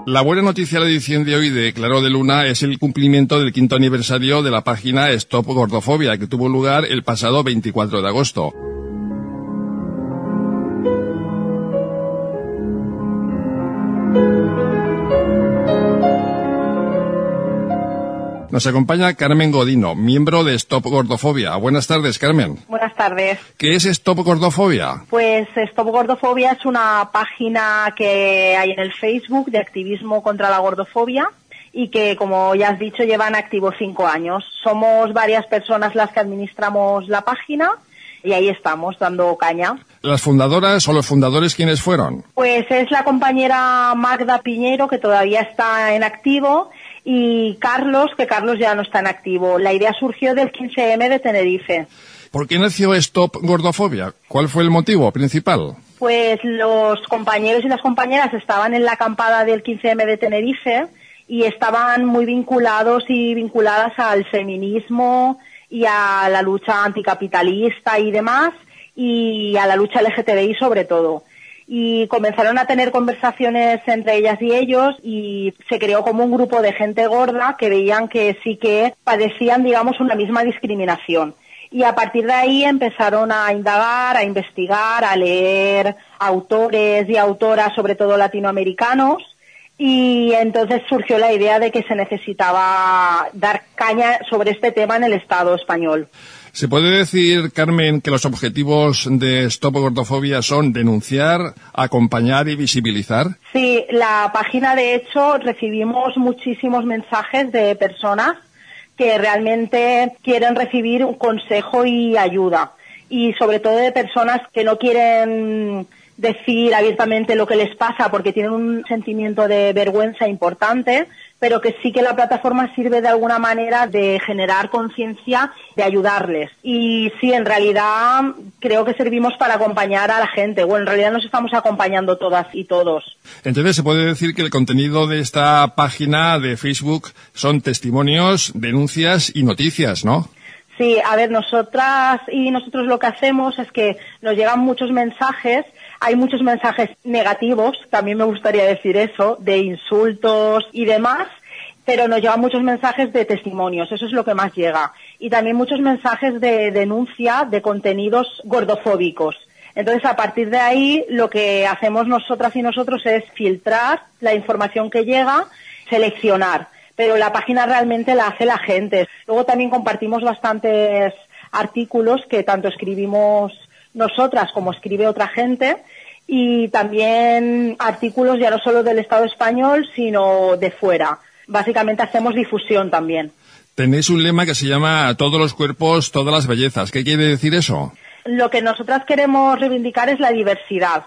La buena noticia de la edición de hoy de Claro de Luna es el cumplimiento del 5º aniversario de la página Stop Gordofobia, que tuvo lugar el pasado 24 de agosto. Nos acompaña Carmen Godino, miembro de Stop Gordofobia. Buenas tardes, Carmen. Buenas tardes. ¿Qué es Stop Gordofobia? Pues Stop Gordofobia es una página que hay en el Facebook de activismo contra la gordofobia y que, como ya has dicho, lleva en activo 5 años. Somos varias personas las que administramos la página y ahí estamos, dando caña. ¿Las fundadoras o los fundadores quiénes fueron? Pues es la compañera Magda Piñero, que todavía está en activo, y Carlos, que Carlos ya no está en activo. La idea surgió del 15M de Tenerife. ¿Por qué nació Stop Gordofobia? ¿Cuál fue el motivo principal? Pues los compañeros y las compañeras estaban en la acampada del 15M de Tenerife y estaban muy vinculados y vinculadas al feminismo y a la lucha anticapitalista y demás, y a la lucha LGTBI sobre todo. Y comenzaron a tener conversaciones entre ellas y ellos y se creó como un grupo de gente gorda que veían que sí que padecían, digamos, una misma discriminación. Y a partir de ahí empezaron a indagar, a investigar, a leer autores y autoras, sobre todo latinoamericanos, y entonces surgió la idea de que se necesitaba dar caña sobre este tema en el Estado español. ¿Se puede decir, Carmen, que los objetivos de Stop Gordofobia son denunciar, acompañar y visibilizar? Sí, la página, de hecho, recibimos muchísimos mensajes de personas que realmente quieren recibir un consejo y ayuda. Y sobre todo de personas que no quieren decir abiertamente lo que les pasa porque tienen un sentimiento de vergüenza importante, pero que sí que la plataforma sirve de alguna manera de generar conciencia, de ayudarles. Y sí, en realidad creo que servimos para acompañar a la gente. Bueno, en realidad nos estamos acompañando todas y todos. Entonces se puede decir que el contenido de esta página de Facebook son testimonios, denuncias y noticias, ¿no? Sí, a ver, nosotros lo que hacemos es que nos llegan muchos mensajes. Hay muchos mensajes negativos, también me gustaría decir eso, de insultos y demás, pero nos llegan muchos mensajes de testimonios, eso es lo que más llega. Y también muchos mensajes de denuncia de contenidos gordofóbicos. Entonces, a partir de ahí, lo que hacemos nosotras y nosotros es filtrar la información que llega, seleccionar, pero la página realmente la hace la gente. Luego también compartimos bastantes artículos que tanto escribimos nosotras como escribe otra gente, y también artículos ya no solo del Estado español sino de fuera. Básicamente hacemos difusión también. Tenéis un lema que se llama todos los cuerpos, todas las bellezas. ¿Qué quiere decir eso? Lo que nosotras queremos reivindicar es la diversidad,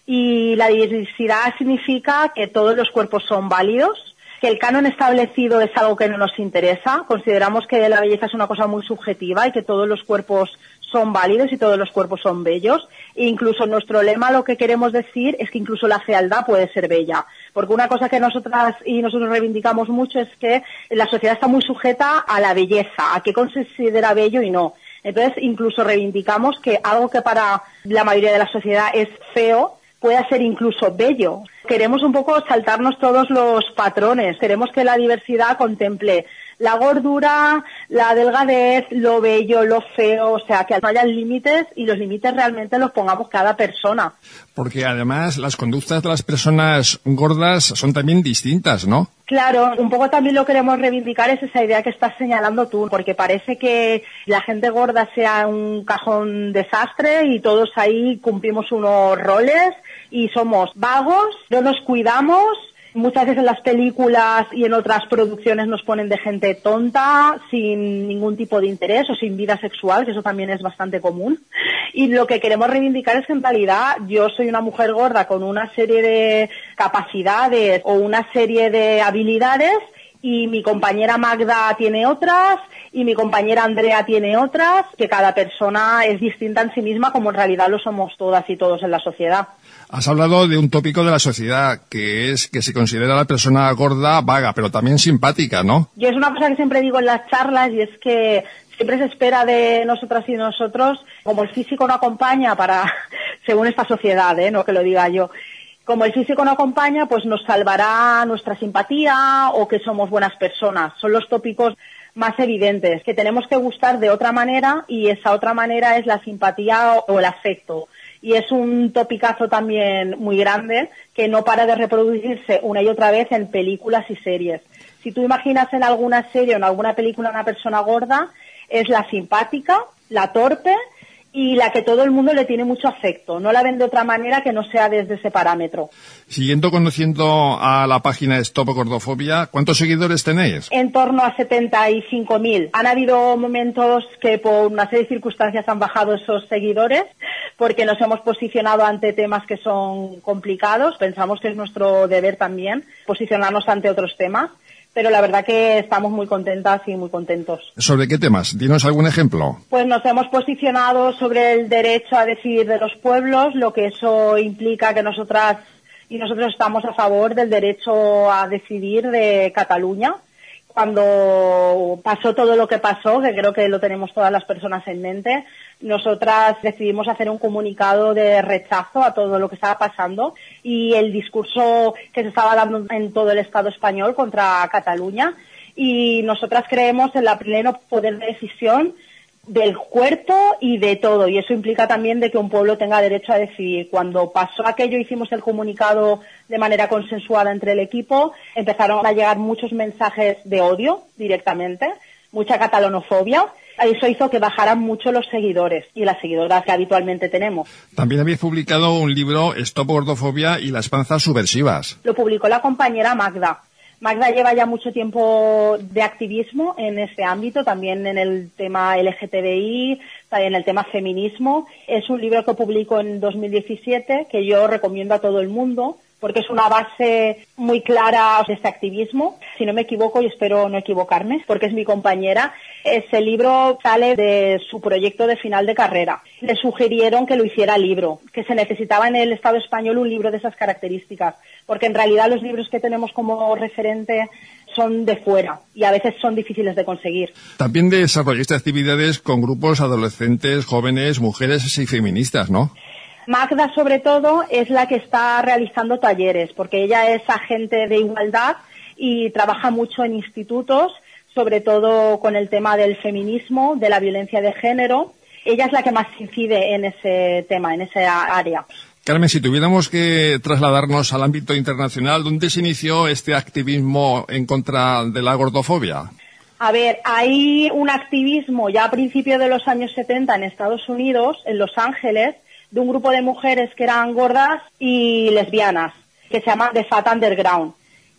y la diversidad significa que todos los cuerpos son válidos, que el canon establecido es algo que no nos interesa. Consideramos que la belleza es una cosa muy subjetiva y que todos los cuerpos son válidos y todos los cuerpos son bellos. E incluso nuestro lema, lo que queremos decir es que incluso la fealdad puede ser bella, porque una cosa que nosotras y nosotros reivindicamos mucho es que la sociedad está muy sujeta a la belleza, a qué considera bello y no. Entonces incluso reivindicamos que algo que para la mayoría de la sociedad es feo pueda ser incluso bello. Queremos un poco saltarnos todos los patrones, queremos que la diversidad contemple la gordura, la delgadez, lo bello, lo feo, o sea, que no haya límites y los límites realmente los pongamos cada persona. Porque además las conductas de las personas gordas son también distintas, ¿no? Claro, un poco también lo queremos reivindicar es esa idea que estás señalando tú, porque parece que la gente gorda sea un cajón desastre y todos ahí cumplimos unos roles y somos vagos, no nos cuidamos. Muchas veces en las películas y en otras producciones nos ponen de gente tonta, sin ningún tipo de interés o sin vida sexual, que eso también es bastante común. Y lo que queremos reivindicar es que en realidad yo soy una mujer gorda con una serie de capacidades o una serie de habilidades, y mi compañera Magda tiene otras, y mi compañera Andrea tiene otras, que cada persona es distinta en sí misma, como en realidad lo somos todas y todos en la sociedad. Has hablado de un tópico de la sociedad, que es que se considera a la persona gorda vaga, pero también simpática, ¿no? Yo es una cosa que siempre digo en las charlas, y es que siempre se espera de nosotras y nosotros, como el físico no acompaña para, según esta sociedad, no que lo diga yo, Como el físico no acompaña, pues nos salvará nuestra simpatía o que somos buenas personas. Son los tópicos más evidentes, que tenemos que gustar de otra manera y esa otra manera es la simpatía o el afecto. Y es un topicazo también muy grande que no para de reproducirse una y otra vez en películas y series. Si tú imaginas en alguna serie o en alguna película una persona gorda, es la simpática, la torpe y la que todo el mundo le tiene mucho afecto. No la ven de otra manera que no sea desde ese parámetro. Siguiendo conociendo a la página Stop Gordofobia, ¿cuántos seguidores tenéis? En torno a 75.000. Han habido momentos que por una serie de circunstancias han bajado esos seguidores porque nos hemos posicionado ante temas que son complicados. Pensamos que es nuestro deber también posicionarnos ante otros temas. Pero la verdad que estamos muy contentas y muy contentos. ¿Sobre qué temas? Dinos algún ejemplo. Pues nos hemos posicionado sobre el derecho a decidir de los pueblos, lo que eso implica que nosotras y nosotros estamos a favor del derecho a decidir de Cataluña. Cuando pasó todo lo que pasó, que creo que lo tenemos todas las personas en mente, nosotras decidimos hacer un comunicado de rechazo a todo lo que estaba pasando y el discurso que se estaba dando en todo el Estado español contra Cataluña. Y nosotras creemos en el pleno poder de decisión del cuerpo y de todo, y eso implica también de que un pueblo tenga derecho a decidir. Cuando pasó aquello, hicimos el comunicado de manera consensuada entre el equipo, empezaron a llegar muchos mensajes de odio directamente, mucha catalanofobia. Eso hizo que bajaran mucho los seguidores y las seguidoras que habitualmente tenemos. También habéis publicado un libro, Stop Gordofobia y las panzas subversivas. Lo publicó la compañera Magda. Magda lleva ya mucho tiempo de activismo en este ámbito, también en el tema LGTBI, también en el tema feminismo. Es un libro que publicó en 2017 que yo recomiendo a todo el mundo porque es una base muy clara de este activismo. Si no me equivoco, y espero no equivocarme, porque es mi compañera, ese libro sale de su proyecto de final de carrera. Le sugirieron que lo hiciera libro, que se necesitaba en el Estado español un libro de esas características, porque en realidad los libros que tenemos como referente son de fuera y a veces son difíciles de conseguir. También desarrollaste actividades con grupos adolescentes, jóvenes, mujeres y feministas, ¿no? Magda, sobre todo, es la que está realizando talleres, porque ella es agente de igualdad y trabaja mucho en institutos, sobre todo con el tema del feminismo, de la violencia de género. Ella es la que más incide en ese tema, en esa área. Carmen, si tuviéramos que trasladarnos al ámbito internacional, ¿dónde se inició este activismo en contra de la gordofobia? A ver, hay un activismo ya a principios de los años 70 en Estados Unidos, en Los Ángeles, de un grupo de mujeres que eran gordas y lesbianas, que se llama The Fat Underground.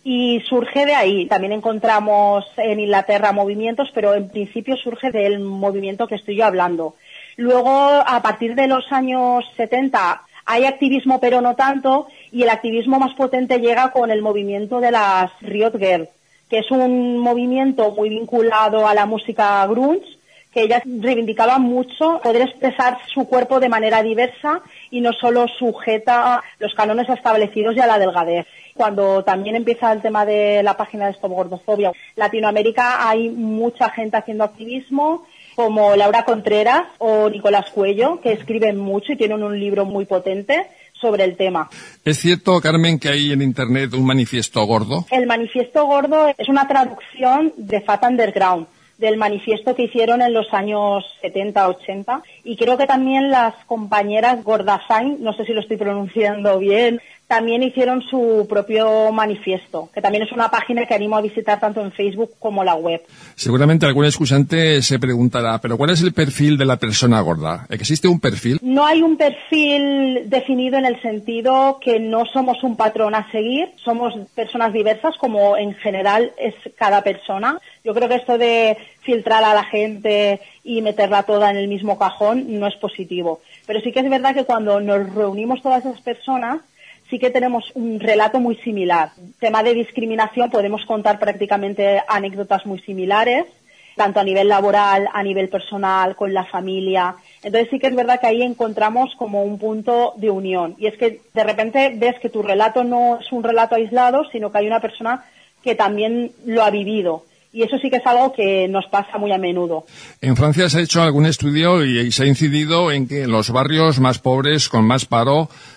Y surge de ahí. También encontramos en Inglaterra movimientos, pero en principio surge del movimiento que estoy yo hablando. Luego, a partir de los años 70, hay activismo, pero no tanto, y el activismo más potente llega con el movimiento de las Riot Girls, que es un movimiento muy vinculado a la música grunge, que ellas reivindicaban mucho poder expresar su cuerpo de manera diversa y no solo sujeta a los cánones establecidos y a la delgadez. Cuando también empieza el tema de la página de Stop Gordofobia, Latinoamérica hay mucha gente haciendo activismo, como Laura Contreras o Nicolás Cuello, que escriben mucho y tienen un libro muy potente sobre el tema. ¿Es cierto, Carmen, que hay en Internet un manifiesto gordo? El manifiesto gordo es una traducción de Fat Underground, del manifiesto que hicieron en los años 70-80, y creo que también las compañeras Gordasain, no sé si lo estoy pronunciando bien, también hicieron su propio manifiesto, que también es una página que animo a visitar tanto en Facebook como la web. Seguramente algún excusante se preguntará, ¿pero cuál es el perfil de la persona gorda? ¿Existe un perfil? No hay un perfil definido en el sentido que no somos un patrón a seguir, somos personas diversas como en general es cada persona. Yo creo que esto de filtrar a la gente y meterla toda en el mismo cajón no es positivo. Pero sí que es verdad que cuando nos reunimos todas esas personas, sí que tenemos un relato muy similar. Tema de discriminación, podemos contar prácticamente anécdotas muy similares, tanto a nivel laboral, a nivel personal, con la familia. Entonces sí que es verdad que ahí encontramos como un punto de unión. Y es que de repente ves que tu relato no es un relato aislado, sino que hay una persona que también lo ha vivido. Y eso sí que es algo que nos pasa muy a menudo. En Francia se ha hecho algún estudio y se ha incidido en que en los barrios más pobres, con más paro,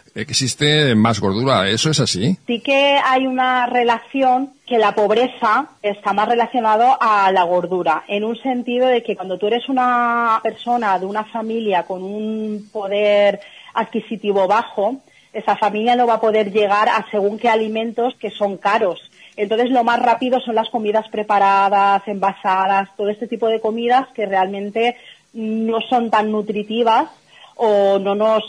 existe más gordura. ¿Eso es así? Sí que hay una relación que la pobreza está más relacionado a la gordura, en un sentido de que cuando tú eres una persona de una familia con un poder adquisitivo bajo, esa familia no va a poder llegar a según qué alimentos que son caros. Entonces lo más rápido son las comidas preparadas, envasadas, todo este tipo de comidas que realmente no son tan nutritivas o no nos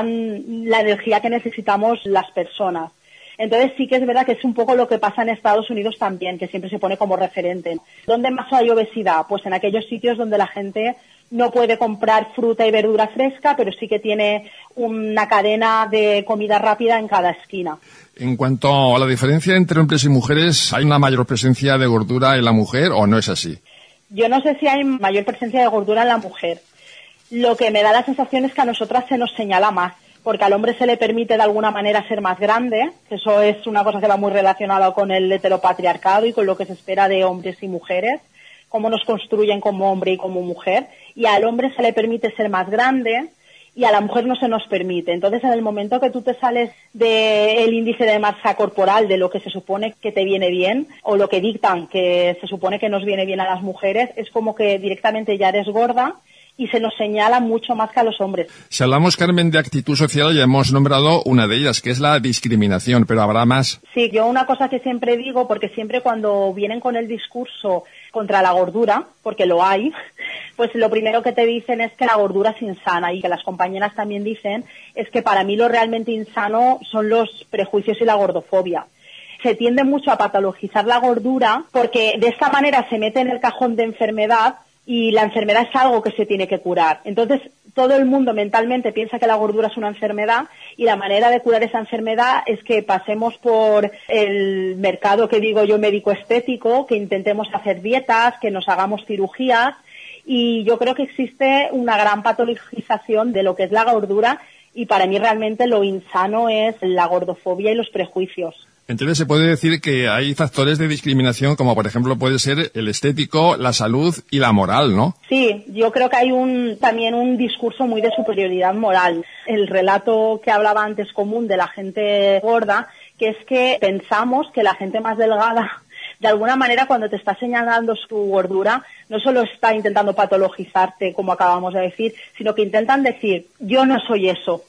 dan la energía que necesitamos las personas. Entonces sí que es verdad que es un poco lo que pasa en Estados Unidos también, que siempre se pone como referente. ¿Dónde más hay obesidad? Pues en aquellos sitios donde la gente no puede comprar fruta y verdura fresca, pero sí que tiene una cadena de comida rápida en cada esquina. En cuanto a la diferencia entre hombres y mujeres, ¿hay una mayor presencia de gordura en la mujer o no es así? Yo no sé si hay mayor presencia de gordura en la mujer. Lo que me da la sensación es que a nosotras se nos señala más, porque al hombre se le permite de alguna manera ser más grande, eso es una cosa que va muy relacionada con el heteropatriarcado y con lo que se espera de hombres y mujeres, cómo nos construyen como hombre y como mujer, y al hombre se le permite ser más grande y a la mujer no se nos permite. Entonces, en el momento que tú te sales del índice de masa corporal, de lo que se supone que te viene bien, o lo que dictan que se supone que nos viene bien a las mujeres, es como que directamente ya eres gorda, y se nos señala mucho más que a los hombres. Si hablamos, Carmen, de actitud social, ya hemos nombrado una de ellas, que es la discriminación, pero habrá más. Sí, yo una cosa que siempre digo, porque siempre cuando vienen con el discurso contra la gordura, porque lo hay, pues lo primero que te dicen es que la gordura es insana, y que las compañeras también dicen es que para mí lo realmente insano son los prejuicios y la gordofobia. Se tiende mucho a patologizar la gordura porque de esta manera se mete en el cajón de enfermedad, y la enfermedad es algo que se tiene que curar. Entonces, todo el mundo mentalmente piensa que la gordura es una enfermedad y la manera de curar esa enfermedad es que pasemos por el mercado que digo yo médico estético, que intentemos hacer dietas, que nos hagamos cirugías, y yo creo que existe una gran patologización de lo que es la gordura, y para mí realmente lo insano es la gordofobia y los prejuicios. Entonces se puede decir que hay factores de discriminación como por ejemplo puede ser el estético, la salud y la moral, ¿no? Sí, yo creo que hay también un discurso muy de superioridad moral. El relato que hablaba antes común de la gente gorda, que es que pensamos que la gente más delgada, de alguna manera cuando te está señalando su gordura, no solo está intentando patologizarte, como acabamos de decir, sino que intentan decir, yo no soy eso,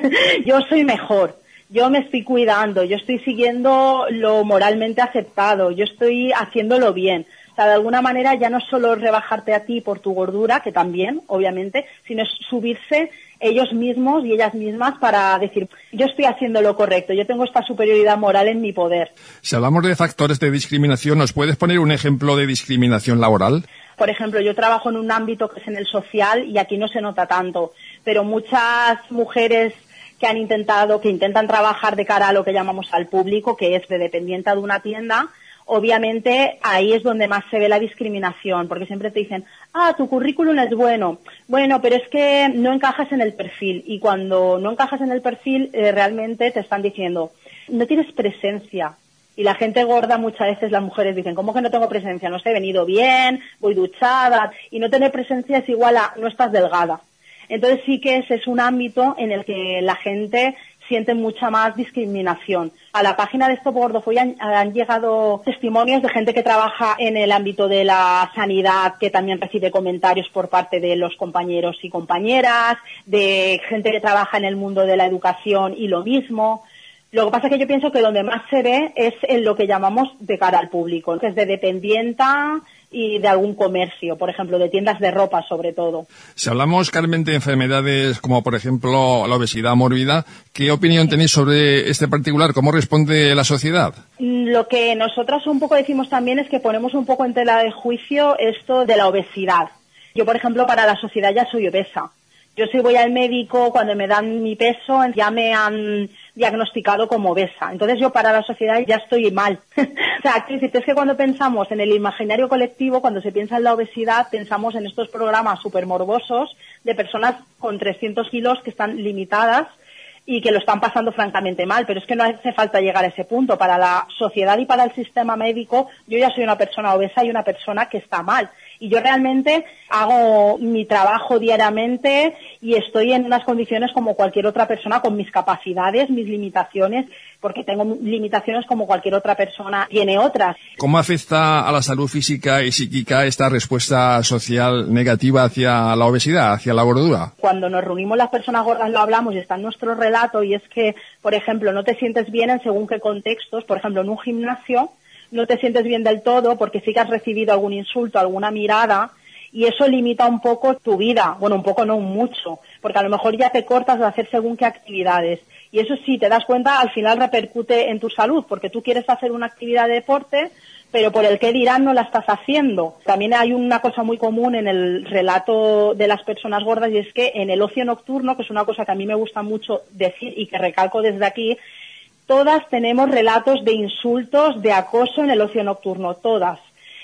yo soy mejor. Yo me estoy cuidando, yo estoy siguiendo lo moralmente aceptado, yo estoy haciéndolo bien. O sea, de alguna manera ya no es solo rebajarte a ti por tu gordura, que también, obviamente, sino es subirse ellos mismos y ellas mismas para decir, yo estoy haciendo lo correcto, yo tengo esta superioridad moral en mi poder. Si hablamos de factores de discriminación, ¿nos puedes poner un ejemplo de discriminación laboral? Por ejemplo, yo trabajo en un ámbito que es en el social y aquí no se nota tanto, pero muchas mujeres que intentan trabajar de cara a lo que llamamos al público, que es de dependiente de una tienda, obviamente ahí es donde más se ve la discriminación, porque siempre te dicen, tu currículum es bueno, pero es que no encajas en el perfil, y cuando no encajas en el perfil realmente te están diciendo, no tienes presencia. Y la gente gorda muchas veces, las mujeres dicen, ¿cómo que no tengo presencia? No sé, he venido bien, voy duchada, y no tener presencia es igual a no estás delgada. Entonces sí que ese es un ámbito en el que la gente siente mucha más discriminación. A la página de Stop Gordofobia han llegado testimonios de gente que trabaja en el ámbito de la sanidad, que también recibe comentarios por parte de los compañeros y compañeras, de gente que trabaja en el mundo de la educación y lo mismo. Lo que pasa es que yo pienso que donde más se ve es en lo que llamamos de cara al público, que es de dependienta y de algún comercio, por ejemplo, de tiendas de ropa sobre todo. Si hablamos, Carmen, de enfermedades como, por ejemplo, la obesidad mórbida, ¿qué opinión tenéis sobre este particular? ¿Cómo responde la sociedad? Lo que nosotras un poco decimos también es que ponemos un poco en tela de juicio esto de la obesidad. Yo, por ejemplo, para la sociedad ya soy obesa. Yo si voy al médico, cuando me dan mi peso, ya me han diagnosticado como obesa. Entonces yo para la sociedad ya estoy mal. O sea, es que cuando pensamos en el imaginario colectivo, cuando se piensa en la obesidad, pensamos en estos programas súper morbosos de personas con 300 kilos que están limitadas y que lo están pasando francamente mal. Pero es que no hace falta llegar a ese punto. Para la sociedad y para el sistema médico, yo ya soy una persona obesa y una persona que está mal. Y yo realmente hago mi trabajo diariamente y estoy en unas condiciones como cualquier otra persona, con mis capacidades, mis limitaciones, porque tengo limitaciones como cualquier otra persona tiene otras. ¿Cómo afecta a la salud física y psíquica esta respuesta social negativa hacia la obesidad, hacia la gordura? Cuando nos reunimos las personas gordas lo hablamos y está en nuestro relato, y es que, por ejemplo, no te sientes bien en según qué contextos. Por ejemplo, en un gimnasio no te sientes bien del todo porque sí que has recibido algún insulto, alguna mirada, y eso limita un poco tu vida. Bueno, un poco no, mucho, porque a lo mejor ya te cortas de hacer según qué actividades. Y eso, sí, te das cuenta, al final repercute en tu salud, porque tú quieres hacer una actividad de deporte, pero por el qué dirán no la estás haciendo. También hay una cosa muy común en el relato de las personas gordas, y es que en el ocio nocturno, que es una cosa que a mí me gusta mucho decir y que recalco desde aquí, todas tenemos relatos de insultos, de acoso en el ocio nocturno, todas.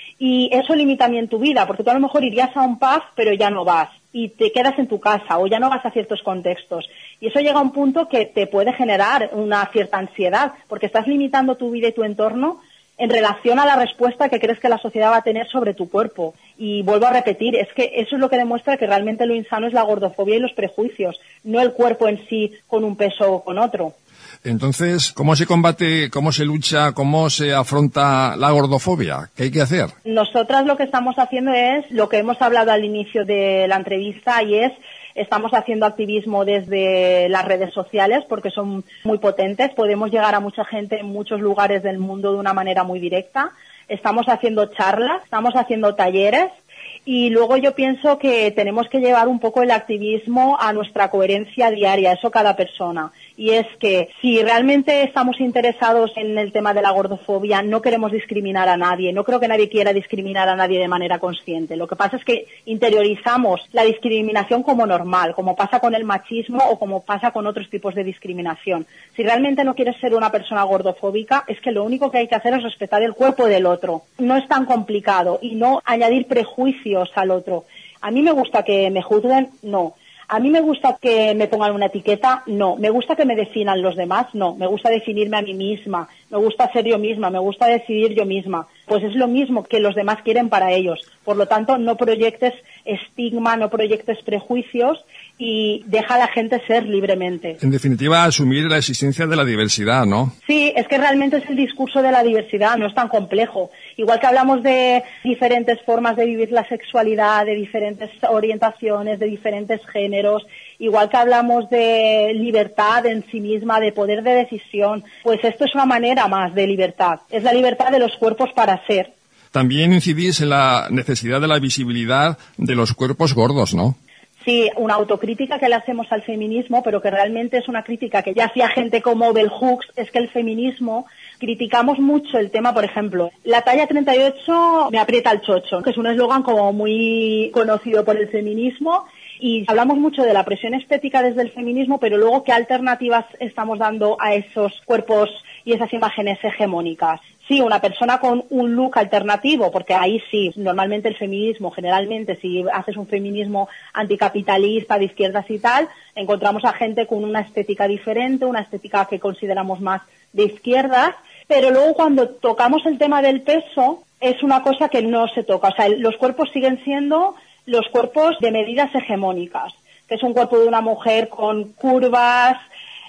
Y eso limita también tu vida, porque tú a lo mejor irías a un pub, pero ya no vas, y te quedas en tu casa, o ya no vas a ciertos contextos. Y eso llega a un punto que te puede generar una cierta ansiedad, porque estás limitando tu vida y tu entorno en relación a la respuesta que crees que la sociedad va a tener sobre tu cuerpo. Y vuelvo a repetir, es que eso es lo que demuestra que realmente lo insano es la gordofobia y los prejuicios, no el cuerpo en sí con un peso o con otro. Entonces, ¿cómo se combate, cómo se lucha, cómo se afronta la gordofobia? ¿Qué hay que hacer? Nosotras lo que estamos haciendo es lo que hemos hablado al inicio de la entrevista, y estamos haciendo activismo desde las redes sociales porque son muy potentes. Podemos llegar a mucha gente en muchos lugares del mundo de una manera muy directa. Estamos haciendo charlas, estamos haciendo talleres. Y luego yo pienso que tenemos que llevar un poco el activismo a nuestra coherencia diaria, eso cada persona. Y es que si realmente estamos interesados en el tema de la gordofobia, no queremos discriminar a nadie. No creo que nadie quiera discriminar a nadie de manera consciente. Lo que pasa es que interiorizamos la discriminación como normal, como pasa con el machismo o como pasa con otros tipos de discriminación. Si realmente no quieres ser una persona gordofóbica, es que lo único que hay que hacer es respetar el cuerpo del otro. No es tan complicado, y no añadir prejuicios al otro. A mí me gusta que me juzguen, no. A mí me gusta que me pongan una etiqueta, no. Me gusta que me definan los demás, no. Me gusta definirme a mí misma, me gusta ser yo misma, me gusta decidir yo misma. Pues es lo mismo que los demás quieren para ellos. Por lo tanto, no proyectes estigma, no proyectes prejuicios, y deja a la gente ser libremente. En definitiva, asumir la existencia de la diversidad, ¿no? Sí, es que realmente es el discurso de la diversidad, no es tan complejo. Igual que hablamos de diferentes formas de vivir la sexualidad, de diferentes orientaciones, de diferentes géneros, igual que hablamos de libertad en sí misma, de poder de decisión, pues esto es una manera más de libertad. Es la libertad de los cuerpos para ser. También incidís en la necesidad de la visibilidad de los cuerpos gordos, ¿no? Sí, una autocrítica que le hacemos al feminismo, pero que realmente es una crítica que ya hacía gente como Bell Hooks, es que el feminismo criticamos mucho el tema, por ejemplo, la talla 38 me aprieta el chocho, que es un eslogan como muy conocido por el feminismo, y hablamos mucho de la presión estética desde el feminismo, pero luego ¿qué alternativas estamos dando a esos cuerpos y esas imágenes hegemónicas? Sí, una persona con un look alternativo, porque ahí sí, normalmente el feminismo, generalmente, si haces un feminismo anticapitalista, de izquierdas y tal, encontramos a gente con una estética diferente, una estética que consideramos más de izquierdas, pero luego cuando tocamos el tema del peso, es una cosa que no se toca. O sea, los cuerpos siguen siendo los cuerpos de medidas hegemónicas, que es un cuerpo de una mujer con curvas,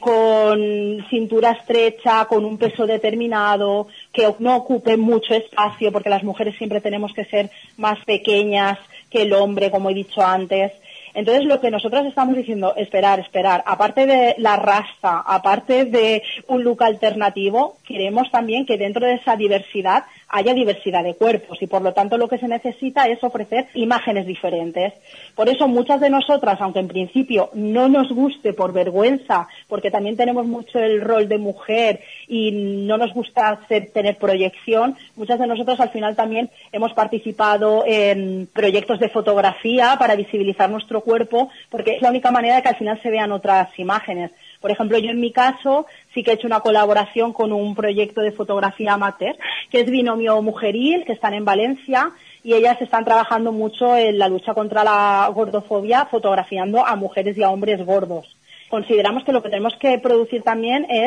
con cintura estrecha, con un peso determinado, que no ocupe mucho espacio, porque las mujeres siempre tenemos que ser más pequeñas que el hombre, como he dicho antes. Entonces, lo que nosotros estamos diciendo, esperar, aparte de la raza, aparte de un look alternativo, queremos también que dentro de esa diversidad haya diversidad de cuerpos, y por lo tanto lo que se necesita es ofrecer imágenes diferentes. Por eso muchas de nosotras, aunque en principio no nos guste por vergüenza, porque también tenemos mucho el rol de mujer y no nos gusta tener proyección, muchas de nosotras al final también hemos participado en proyectos de fotografía para visibilizar nuestro cuerpo, porque es la única manera de que al final se vean otras imágenes. Por ejemplo, yo en mi caso sí que he hecho una colaboración con un proyecto de fotografía amateur, que es Binomio Mujeril, que están en Valencia, y ellas están trabajando mucho en la lucha contra la gordofobia, fotografiando a mujeres y a hombres gordos. Consideramos que lo que tenemos que producir también es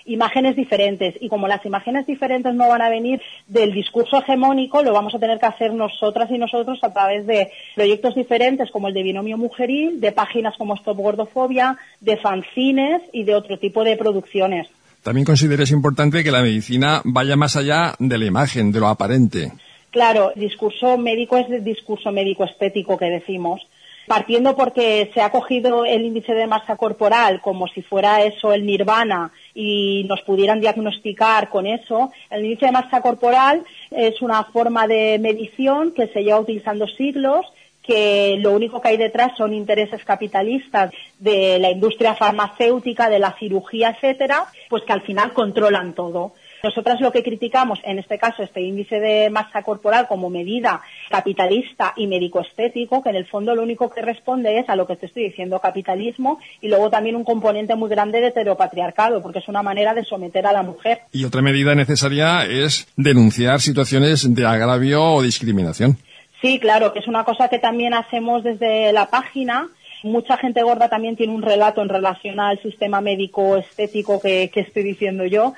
imágenes diferentes. Y como las imágenes diferentes no van a venir del discurso hegemónico, lo vamos a tener que hacer nosotras y nosotros a través de proyectos diferentes como el de Binomio Mujeril, de páginas como Stop Gordofobia, de fanzines y de otro tipo de producciones. También consideras importante que la medicina vaya más allá de la imagen, de lo aparente. Claro, el discurso médico es el discurso médico-estético que decimos, partiendo porque se ha cogido el índice de masa corporal como si fuera eso el nirvana y nos pudieran diagnosticar con eso. El índice de masa corporal es una forma de medición que se lleva utilizando siglos, que lo único que hay detrás son intereses capitalistas de la industria farmacéutica, de la cirugía, etcétera, pues que al final controlan todo. Nosotras lo que criticamos, en este caso, este índice de masa corporal como medida capitalista y médico-estético, que en el fondo lo único que responde es a lo que te estoy diciendo, capitalismo, y luego también un componente muy grande de heteropatriarcado, porque es una manera de someter a la mujer. Y otra medida necesaria es denunciar situaciones de agravio o discriminación. Sí, claro, que es una cosa que también hacemos desde la página. Mucha gente gorda también tiene un relato en relación al sistema médico estético que estoy diciendo yo,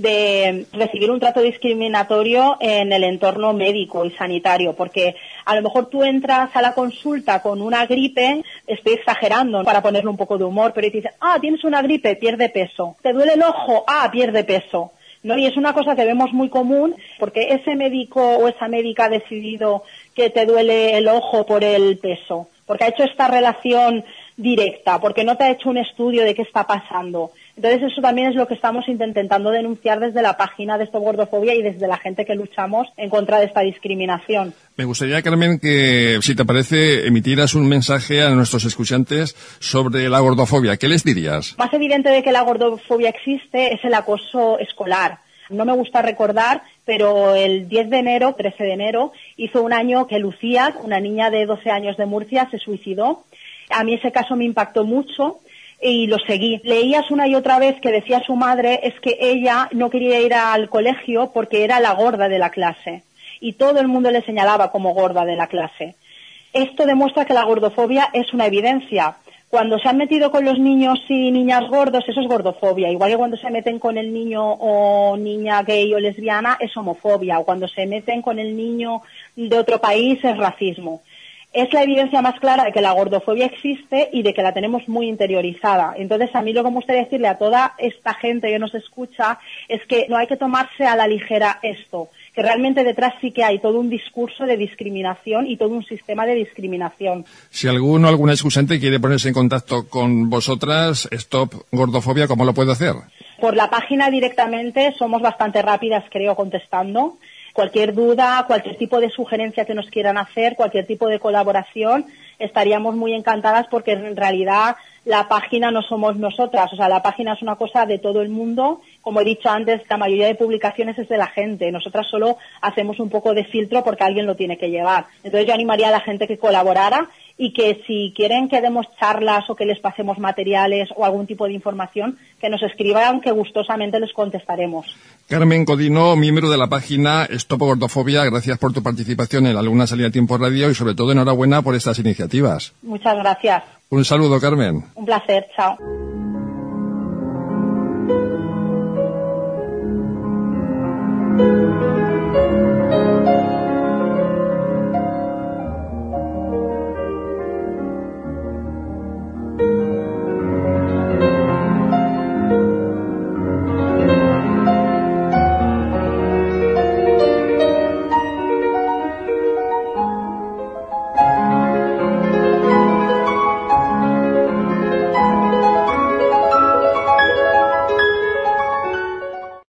de recibir un trato discriminatorio en el entorno médico y sanitario, porque a lo mejor tú entras a la consulta con una gripe, estoy exagerando para ponerle un poco de humor, pero te dicen, tienes una gripe, pierde peso. ¿Te duele el ojo? Pierde peso. ¿No? Y es una cosa que vemos muy común, porque ese médico o esa médica ha decidido que te duele el ojo por el peso, porque ha hecho esta relación directa, porque no te ha hecho un estudio de qué está pasando. Entonces eso también es lo que estamos intentando denunciar desde la página de Stop Gordofobia y desde la gente que luchamos en contra de esta discriminación. Me gustaría, Carmen, que, si te parece, emitieras un mensaje a nuestros escuchantes sobre la gordofobia. ¿Qué les dirías? Más evidente de que la gordofobia existe es el acoso escolar. No me gusta recordar, pero el 10 de enero, 13 de enero, hizo un año que Lucía, una niña de 12 años de Murcia, se suicidó. A mí ese caso me impactó mucho y lo seguí. Leías una y otra vez que decía su madre es que ella no quería ir al colegio porque era la gorda de la clase. Y todo el mundo le señalaba como gorda de la clase. Esto demuestra que la gordofobia es una evidencia. Cuando se han metido con los niños y niñas gordos, eso es gordofobia. Igual que cuando se meten con el niño o niña gay o lesbiana, es homofobia. O cuando se meten con el niño de otro país, es racismo. Es la evidencia más clara de que la gordofobia existe y de que la tenemos muy interiorizada. Entonces, a mí lo que me gustaría decirle a toda esta gente que nos escucha es que no hay que tomarse a la ligera esto, que realmente detrás sí que hay todo un discurso de discriminación y todo un sistema de discriminación. Si alguno o alguna escuchante quiere ponerse en contacto con vosotras, Stop Gordofobia, ¿cómo lo puede hacer? Por la página directamente, somos bastante rápidas, creo, contestando. Cualquier duda, cualquier tipo de sugerencia que nos quieran hacer, cualquier tipo de colaboración, estaríamos muy encantadas porque en realidad la página no somos nosotras, o sea, la página es una cosa de todo el mundo. Como he dicho antes, la mayoría de publicaciones es de la gente. Nosotras solo hacemos un poco de filtro porque alguien lo tiene que llevar. Entonces yo animaría a la gente que colaborara y que si quieren que demos charlas o que les pasemos materiales o algún tipo de información, que nos escriban, que gustosamente les contestaremos. Carmen Codino, miembro de la página Stop Gordofobia, gracias por tu participación en La Luna Salida a Tiempo Radio y sobre todo enhorabuena por estas iniciativas. Muchas gracias. Un saludo, Carmen. Un placer, chao.